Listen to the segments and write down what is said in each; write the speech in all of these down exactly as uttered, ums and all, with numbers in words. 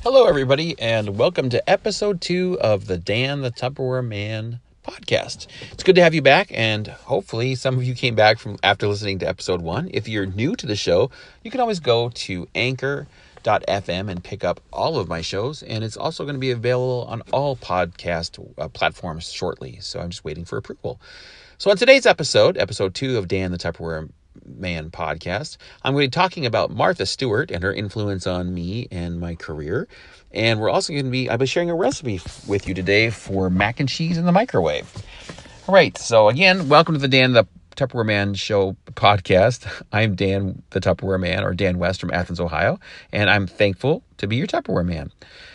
Hello, everybody, and welcome to episode two of the Dan the Tupperware Man podcast. It's good to have you back, and hopefully some of you came back from after listening to episode one. If you're new to the show, you can always go to anchor dot f m and pick up all of my shows, and it's also going to be available on all podcast uh, platforms shortly, so I'm just waiting for approval. So on today's episode, episode two of Dan the Tupperware Man podcast, I'm going to be talking about Martha Stewart and her influence on me and my career. And we're also going to be, I'll be sharing a recipe with you today for mac and cheese in the microwave. All right. So again, welcome to the Dan the Tupperware Man Show podcast. I'm Dan the Tupperware Man, or Dan West from Athens, Ohio. And I'm thankful to be your Tupperware man.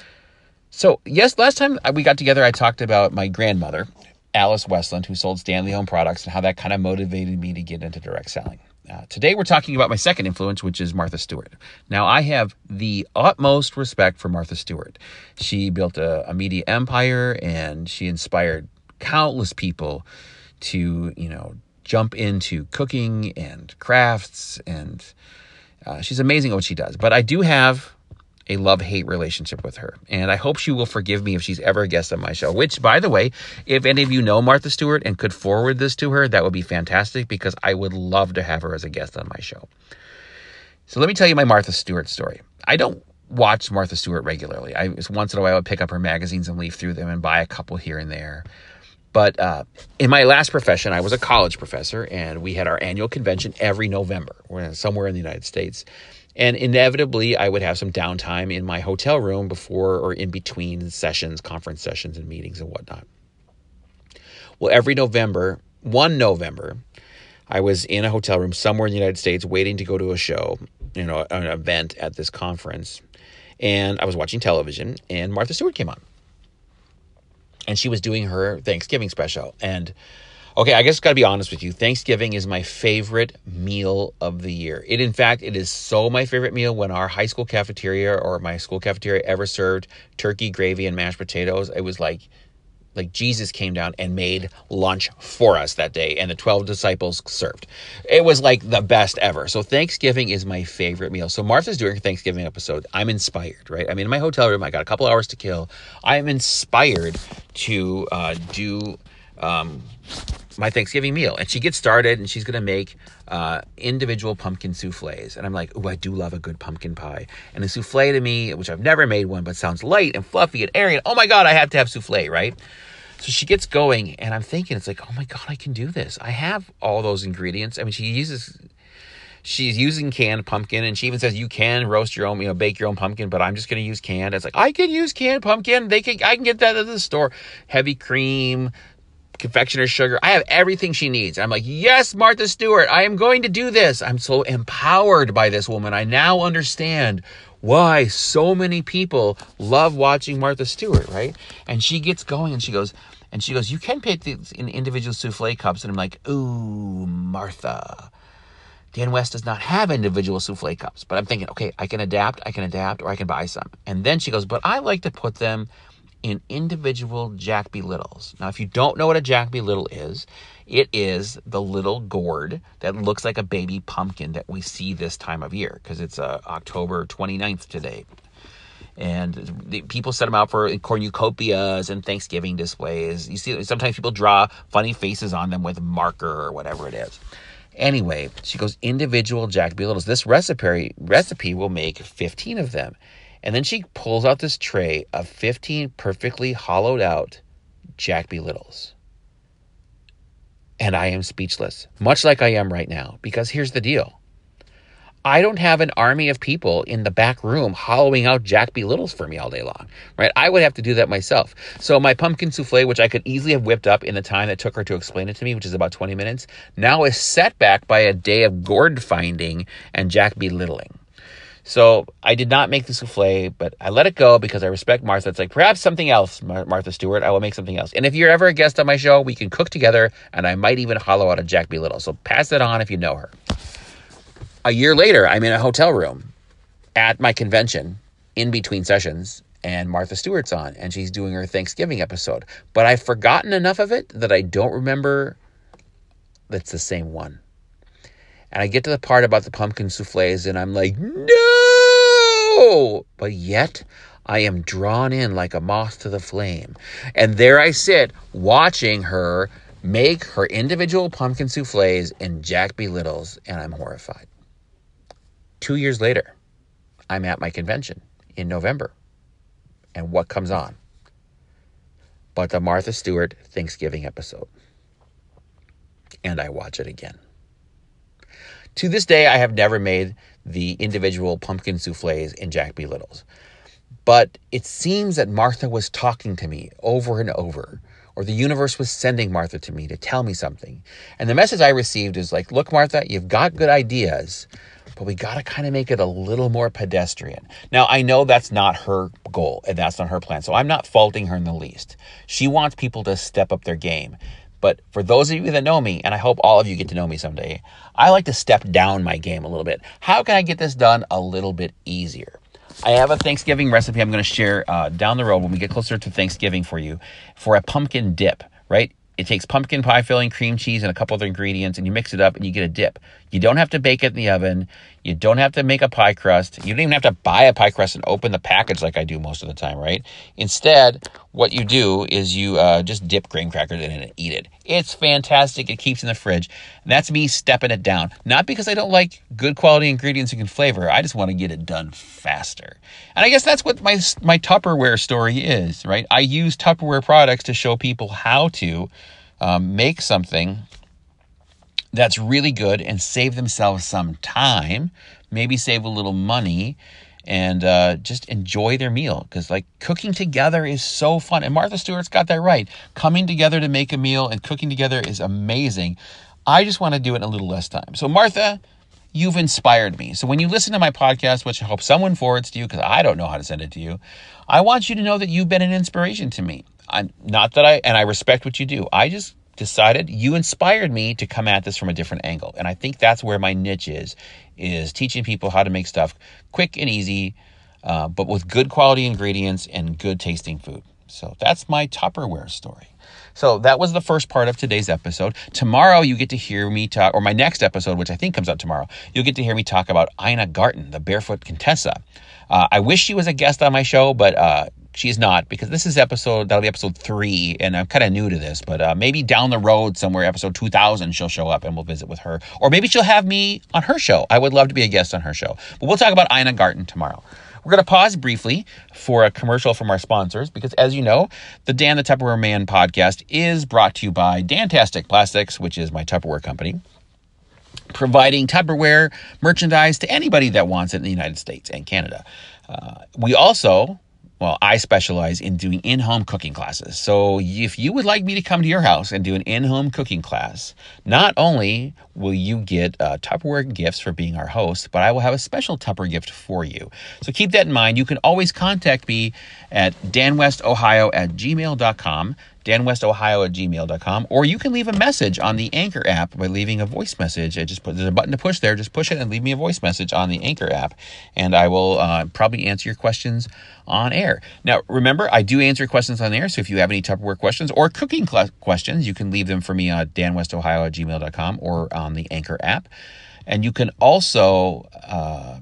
So yes, last time we got together, I talked about my grandmother, Alice Westland, who sold Stanley Home products, and how that kind of motivated me to get into direct selling. Uh, today we're talking about my second influence, which is Martha Stewart. Now, I have the utmost respect for Martha Stewart. She built a, a media empire, and she inspired countless people to, you know, jump into cooking and crafts, and uh, she's amazing at what she does. But I do have a love-hate relationship with her, and I hope she will forgive me if she's ever a guest on my show, which, by the way, if any of you know Martha Stewart and could forward this to her, that would be fantastic, because I would love to have her as a guest on my show. So let me tell you my Martha Stewart story. I don't watch Martha Stewart regularly. I once in a while I would pick up her magazines and leaf through them and buy a couple here and there. But uh, in my last profession, I was a college professor, and we had our annual convention every November. We're somewhere in the United States. And inevitably, I would have some downtime in my hotel room before or in between sessions, conference sessions and meetings and whatnot. Well, every November, one November, I was in a hotel room somewhere in the United States waiting to go to a show, you know, an event at this conference. And I was watching television, and Martha Stewart came on. And she was doing her Thanksgiving special. And okay, I guess got to be honest with you. Thanksgiving is my favorite meal of the year. It, in fact, it is so my favorite meal when our high school cafeteria or my school cafeteria ever served turkey, gravy, and mashed potatoes. It was like, like Jesus came down and made lunch for us that day, and the twelve disciples served. It was like the best ever. So Thanksgiving is my favorite meal. So Martha's doing her Thanksgiving episode. I'm inspired, right? I'm in my hotel room. I got a couple hours to kill. I'm inspired to uh, do um, my Thanksgiving meal. And she gets started, and she's going to make uh, individual pumpkin souffles. And I'm like, oh, I do love a good pumpkin pie. And a souffle to me, which I've never made one, but sounds light and fluffy and airy. And oh my God, I have to have souffle, right? So she gets going, and I'm thinking, it's like, oh my God, I can do this. I have all those ingredients. I mean, she uses, she's using canned pumpkin, and she even says you can roast your own, you know, bake your own pumpkin, but I'm just going to use canned. It's like, I can use canned pumpkin. They can, I can get that at the store. Heavy cream, confectioner's sugar. I have everything she needs. I'm like, yes, Martha Stewart, I am going to do this. I'm so empowered by this woman. I now understand why so many people love watching Martha Stewart, right? And she gets going, and she goes, and she goes, you can pick these in individual souffle cups. And I'm like, ooh, Martha. Dan West does not have individual souffle cups. But I'm thinking, okay, I can adapt, I can adapt, or I can buy some. And then she goes, but I like to put them in individual Jack B. Littles. Now, if you don't know what a Jack B. Little is, it is the little gourd that looks like a baby pumpkin that we see this time of year, because it's uh, October twenty-ninth today. And the, people set them out for cornucopias and Thanksgiving displays. You see, sometimes people draw funny faces on them with marker or whatever it is. Anyway, she goes, individual Jack B. Littles. This recipe recipe will make fifteen of them. And then she pulls out this tray of fifteen perfectly hollowed out Jack B. Littles. And I am speechless, much like I am right now, because here's the deal. I don't have an army of people in the back room hollowing out Jack B. Littles for me all day long, right? I would have to do that myself. So my pumpkin souffle, which I could easily have whipped up in the time that took her to explain it to me, which is about twenty minutes, now is set back by a day of gourd finding and Jack B. Littling. So I did not make the souffle, but I let it go because I respect Martha. It's like, perhaps something else, Mar- Martha Stewart. I will make something else. And if you're ever a guest on my show, we can cook together, and I might even hollow out a Jack B. Little. So pass it on if you know her. A year later, I'm in a hotel room at my convention in between sessions, and Martha Stewart's on, and she's doing her Thanksgiving episode. But I've forgotten enough of it that I don't remember that's the same one. And I get to the part about the pumpkin souffles, and I'm like, no! But yet, I am drawn in like a moth to the flame. And there I sit watching her make her individual pumpkin souffles in Jack B. Little's, and I'm horrified. Two years later, I'm at my convention in November. And what comes on? But the Martha Stewart Thanksgiving episode. And I watch it again. To this day, I have never made the individual pumpkin souffles in Jack B. Little's. But it seems that Martha was talking to me over and over, or the universe was sending Martha to me to tell me something. And the message I received is like, look, Martha, you've got good ideas, but we got to kind of make it a little more pedestrian. Now, I know that's not her goal and that's not her plan, so I'm not faulting her in the least. She wants people to step up their game. But for those of you that know me, and I hope all of you get to know me someday, I like to step down my game a little bit. How can I get this done a little bit easier? I have a Thanksgiving recipe I'm going to share uh, down the road when we get closer to Thanksgiving for you for a pumpkin dip, right? It takes pumpkin pie filling, cream cheese, and a couple other ingredients, and you mix it up and you get a dip. You don't have to bake it in the oven. You don't have to make a pie crust. You don't even have to buy a pie crust and open the package like I do most of the time, right? Instead, what you do is you uh, just dip graham crackers in it and eat it. It's fantastic. It keeps in the fridge. And that's me stepping it down. Not because I don't like good quality ingredients and good flavor. I just want to get it done faster. And I guess that's what my, my Tupperware story is, right? I use Tupperware products to show people how to um, make something that's really good and save themselves some time, maybe save a little money, and uh, just enjoy their meal. Because like cooking together is so fun. And Martha Stewart's got that right. Coming together to make a meal and cooking together is amazing. I just want to do it in a little less time. So Martha, you've inspired me. So when you listen to my podcast, which I hope someone forwards to you because I don't know how to send it to you, I want you to know that you've been an inspiration to me. I'm not that I, and I respect what you do. I just decided you inspired me to come at this from a different angle. And I think that's where my niche is, is teaching people how to make stuff quick and easy, uh, but with good quality ingredients and good tasting food. So that's my Tupperware story. So that was the first part of today's episode. Tomorrow you get to hear me talk, or my next episode, which I think comes out tomorrow, you'll get to hear me talk about Ina Garten, the Barefoot Contessa. Uh, I wish she was a guest on my show, but uh, she's not, because this is episode, that'll be episode three, and I'm kind of new to this, but uh, maybe down the road somewhere, episode two thousand, she'll show up and we'll visit with her. Or maybe she'll have me on her show. I would love to be a guest on her show. But we'll talk about Ina Garten tomorrow. We're going to pause briefly for a commercial from our sponsors, because as you know, the Dan the Tupperware Man podcast is brought to you by Dantastic Plastics, which is my Tupperware company, providing Tupperware merchandise to anybody that wants it in the United States and Canada. Uh, we also... Well, I specialize in doing in-home cooking classes. So if you would like me to come to your house and do an in-home cooking class, not only will you get uh, Tupperware gifts for being our host, but I will have a special Tupperware gift for you. So keep that in mind. You can always contact me at danwestohio at gmail dot com, danwestohio at gmail dot com, or you can leave a message on the Anchor app by leaving a voice message. I just put, there's a button to push there. Just push it and leave me a voice message on the Anchor app, and I will uh, probably answer your questions on air. Now, remember, I do answer questions on air, so if you have any Tupperware questions or cooking cl- questions, you can leave them for me at danwestohio at gmail dot com or on the Anchor app. And you can also... Uh,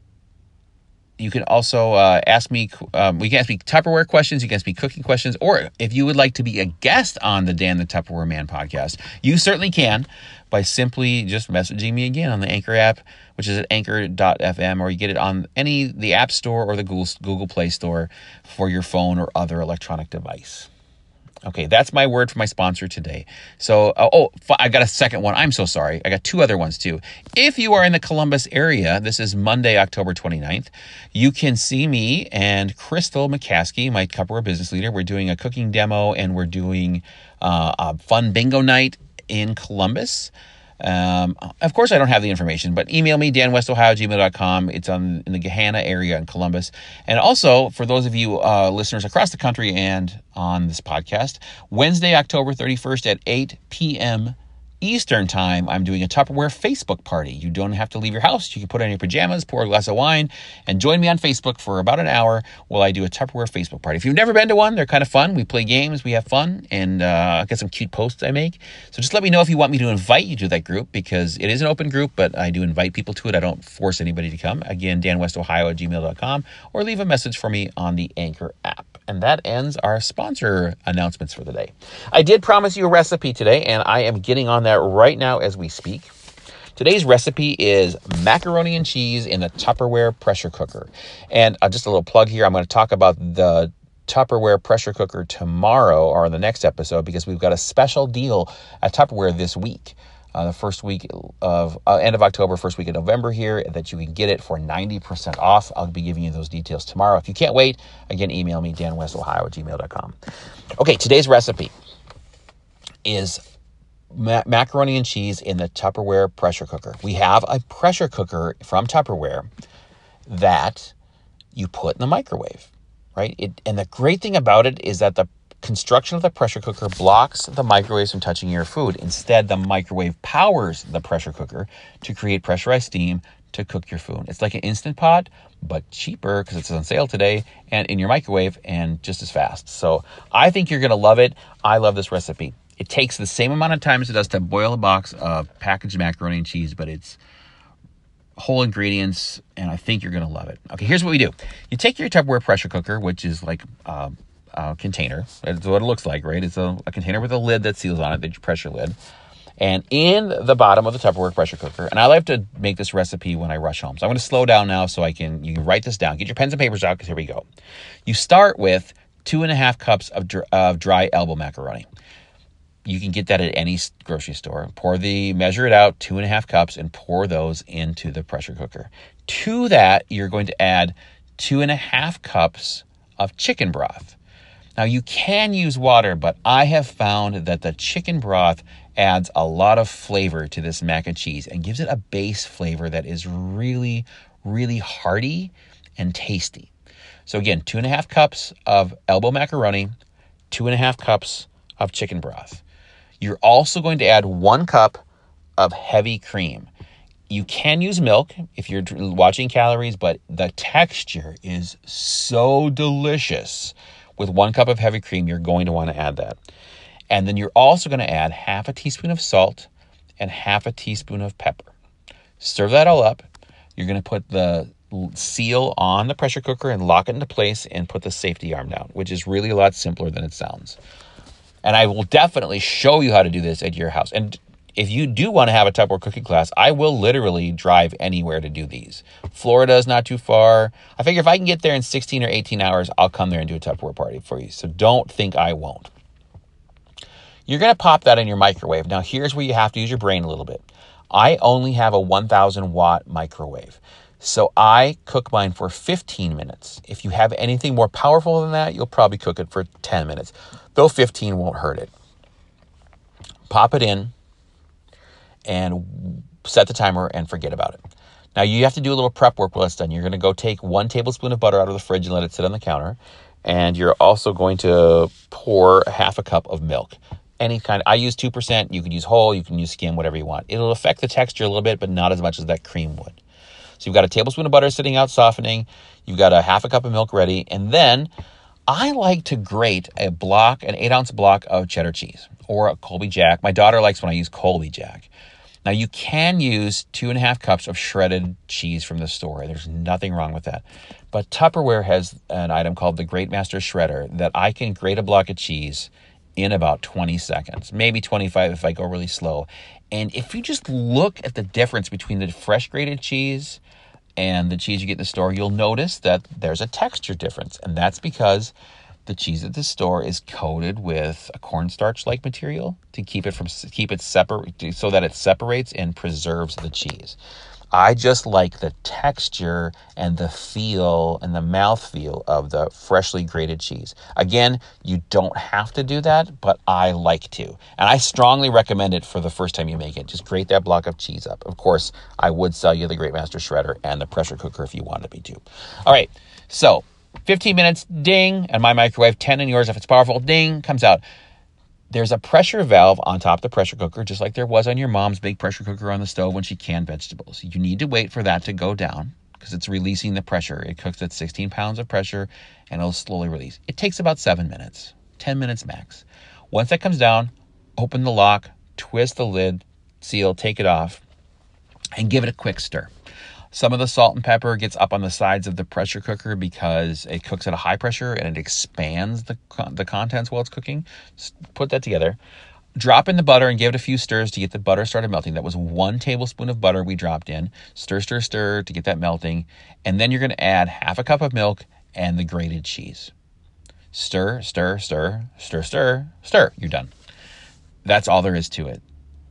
You can also uh, ask me, um, we can ask me Tupperware questions, you can ask me cooking questions, or if you would like to be a guest on the Dan the Tupperware Man podcast, you certainly can by simply just messaging me again on the Anchor app, which is at anchor dot f m, or you get it on any, the App Store or the Google, Google Play Store for your phone or other electronic device. Okay, that's my word for my sponsor today. So, uh, oh, I got a second one. I'm so sorry. I got two other ones too. If you are in the Columbus area, this is Monday, October twenty-ninth, you can see me and Crystal McCaskey, my Tupperware business leader. We're doing a cooking demo and we're doing uh, a fun bingo night in Columbus. Um, of course, I don't have the information, but email me, danwestohio at gmail dot com. It's on in the Gahanna area in Columbus. And also, for those of you uh, listeners across the country and on this podcast, Wednesday, October thirty-first at eight p.m. Eastern time, I'm doing a Tupperware Facebook party. You don't have to leave your house. You can put on your pajamas, pour a glass of wine, and join me on Facebook for about an hour while I do a Tupperware Facebook party. If you've never been to one, they're kind of fun. We play games, we have fun, and uh, I get some cute posts I make. So just let me know if you want me to invite you to that group, because it is an open group, but I do invite people to it. I don't force anybody to come. Again, dan west ohio at gmail dot com, or leave a message for me on the Anchor app. And that ends our sponsor announcements for the day. I did promise you a recipe today, and I am getting on that right now as we speak. Today's recipe is macaroni and cheese in the Tupperware pressure cooker. And uh, just a little plug here, I'm going to talk about the Tupperware pressure cooker tomorrow or the next episode, because we've got a special deal at Tupperware this week. Uh, the first week of, uh, end of October, first week of November here, that you can get it for ninety percent off. I'll be giving you those details tomorrow. If you can't wait, again, email me, dan west ohio at gmail dot com. Okay, today's recipe is ma- macaroni and cheese in the Tupperware pressure cooker. We have a pressure cooker from Tupperware that you put in the microwave, right? It, and the great thing about it is that the construction of the pressure cooker blocks the microwaves from touching your food. Instead, the microwave powers the pressure cooker to create pressurized steam to cook your food. It's like an Instant Pot, but cheaper because it's on sale today, and in your microwave, and just as fast. So I think you're going to love it. I love this recipe. It takes the same amount of time as it does to boil a box of packaged macaroni and cheese, but it's whole ingredients, and I think you're going to love it. Okay, here's what we do. You take your Tupperware pressure cooker, which is like uh, a container. That's what it looks like, right? It's a, a container with a lid that seals on it, the pressure lid. And in the bottom of the Tupperware pressure cooker, and I like to make this recipe when I rush home. So I'm going to slow down now so I can, you can write this down. Get your pens and papers out, because here we go. You start with two and a half cups of, dr- of dry elbow macaroni. You can get that at any grocery store. Pour the, measure it out, two and a half cups, and pour those into the pressure cooker. To that, you're going to add two and a half cups of chicken broth. Now, you can use water, but I have found that the chicken broth adds a lot of flavor to this mac and cheese and gives it a base flavor that is really, really hearty and tasty. So again, two and a half cups of elbow macaroni, two and a half cups of chicken broth. You're also going to add one cup of heavy cream. You can use milk if you're watching calories, but the texture is so delicious. With one cup of heavy cream, you're going to want to add that. And then you're also going to add half a teaspoon of salt and half a teaspoon of pepper. Serve that all up. You're going to put the seal on the pressure cooker and lock it into place and put the safety arm down, which is really a lot simpler than it sounds. And I will definitely show you how to do this at your house. And if you do want to have a Tupperware cooking class, I will literally drive anywhere to do these. Florida is not too far. I figure if I can get there in sixteen or eighteen hours, I'll come there and do a Tupperware party for you. So don't think I won't. You're going to pop that in your microwave. Now, here's where you have to use your brain a little bit. I only have a one thousand watt microwave. So I cook mine for fifteen minutes. If you have anything more powerful than that, you'll probably cook it for ten minutes. Though fifteen won't hurt it. Pop it in and set the timer and forget about it. Now you have to do a little prep work while it's done. You're going to go take one tablespoon of butter out of the fridge and let it sit on the counter. And you're also going to pour half a cup of milk. Any kind. I use two percent. You can use whole. You can use skim, whatever you want. It'll affect the texture a little bit, but not as much as that cream would. So you've got a tablespoon of butter sitting out softening. You've got a half a cup of milk ready. And then I like to grate a block, an eight ounce block of cheddar cheese or a Colby Jack. My daughter likes when I use Colby Jack. Now you can use two and a half cups of shredded cheese from the store. There's nothing wrong with that. But Tupperware has an item called the Great Master Shredder that I can grate a block of cheese in about twenty seconds, maybe twenty-five if I go really slow. And if you just look at the difference between the fresh grated cheese and the cheese you get in the store, you'll notice that there's a texture difference. And that's because the cheese at the store is coated with a cornstarch-like material to keep it from keep it separate, so that it separates and preserves the cheese. I just like the texture and the feel and the mouthfeel of the freshly grated cheese. Again, you don't have to do that, but I like to. And I strongly recommend it for the first time you make it. Just grate that block of cheese up. Of course, I would sell you the Great Master Shredder and the pressure cooker if you wanted me to. All right, so fifteen minutes, ding, and my microwave, ten in yours if it's powerful, ding, comes out. there's a pressure valve on top of the pressure cooker, just like there was on your mom's big pressure cooker on the stove when she canned vegetables. You need to wait for that to go down because it's releasing the pressure. It cooks at sixteen pounds of pressure and it'll slowly release. It takes about seven minutes, ten minutes max. Once that comes down, open the lock, twist the lid, seal, take it off, and give it a quick stir. Some of the salt and pepper gets up on the sides of the pressure cooker because it cooks at a high pressure and it expands the the contents while it's cooking. Just put that together. Drop in the butter and give it a few stirs to get the butter started melting. That was one tablespoon of butter we dropped in. Stir, stir, stir to get that melting. And then you're going to add half a cup of milk and the grated cheese. Stir, stir, stir, stir, stir, stir. You're done. That's all there is to it.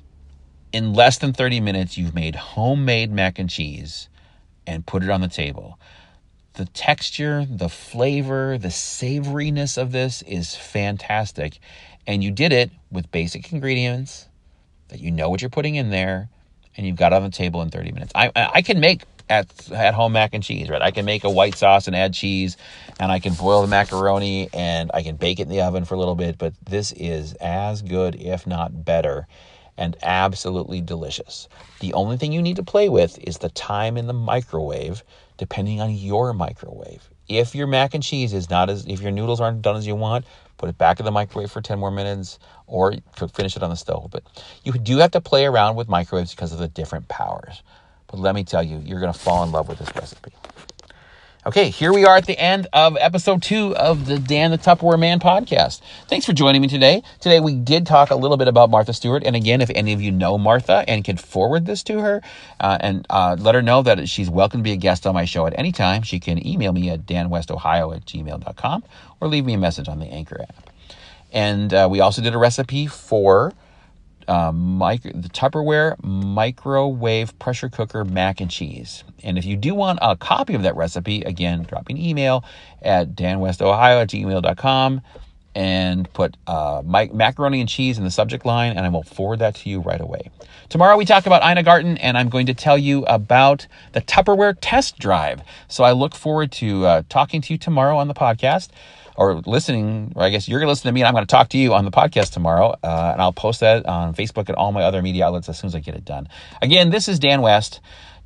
In less than thirty minutes, you've made homemade mac and cheese and put it on the table. The texture, the flavor, the savoriness of this is fantastic. And you did it with basic ingredients that you know what you're putting in there, and you've got it on the table in thirty minutes. I I can make at at home mac and cheese, right? I can make a white sauce and add cheese, and I can boil the macaroni, and I can bake it in the oven for a little bit, but this is as good, if not better, and absolutely delicious. The only thing you need to play with is the time in the microwave, depending on your microwave. If your mac and cheese is not as, if your noodles aren't done as you want, put it back in the microwave for ten more minutes, or finish it on the stove. But you do have to play around with microwaves because of the different powers. But let me tell you, you're going to fall in love with this recipe. Okay, here we are at the end of episode two of the Dan the Tupperware Man podcast. Thanks for joining me today. Today we did talk a little bit about Martha Stewart. And again, if any of you know Martha and can forward this to her uh, and uh, let her know that she's welcome to be a guest on my show at any time, she can email me at danwestohio at gmail dot com or leave me a message on the Anchor app. And uh, we also did a recipe for Uh, micro, the Tupperware microwave pressure cooker mac and cheese. And if you do want a copy of that recipe, again, drop me an email at danwestohio at gmail dot com and put uh, my, macaroni and cheese in the subject line, and I will forward that to you right away. Tomorrow we talk about Ina Garten, and I'm going to tell you about the Tupperware test drive. So I look forward to uh, talking to you tomorrow on the podcast. Or listening, or I guess you're going to listen to me, and I'm going to talk to you on the podcast tomorrow. Uh, and I'll post that on Facebook and all my other media outlets as soon as I get it done. Again, this is Dan West.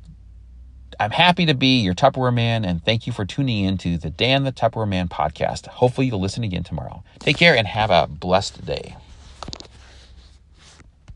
I'm happy to be your Tupperware Man, and thank you for tuning in to the Dan the Tupperware Man podcast. Hopefully you'll listen again tomorrow. Take care and have a blessed day.